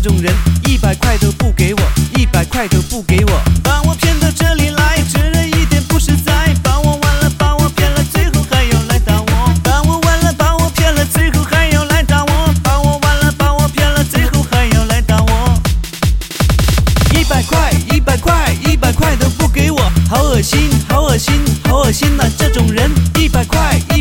种人，100块都不给我，100块都不给我，把我骗到这里来，这人一点不实在，把我玩了，把我骗了，最后还要来打我，把我玩了，把我骗了，最后还要来打我，把我玩了，把我骗了，最后还要来打我。100块，100块，100块都不给我，好恶心，好恶心，好恶心呐！这种人，100块。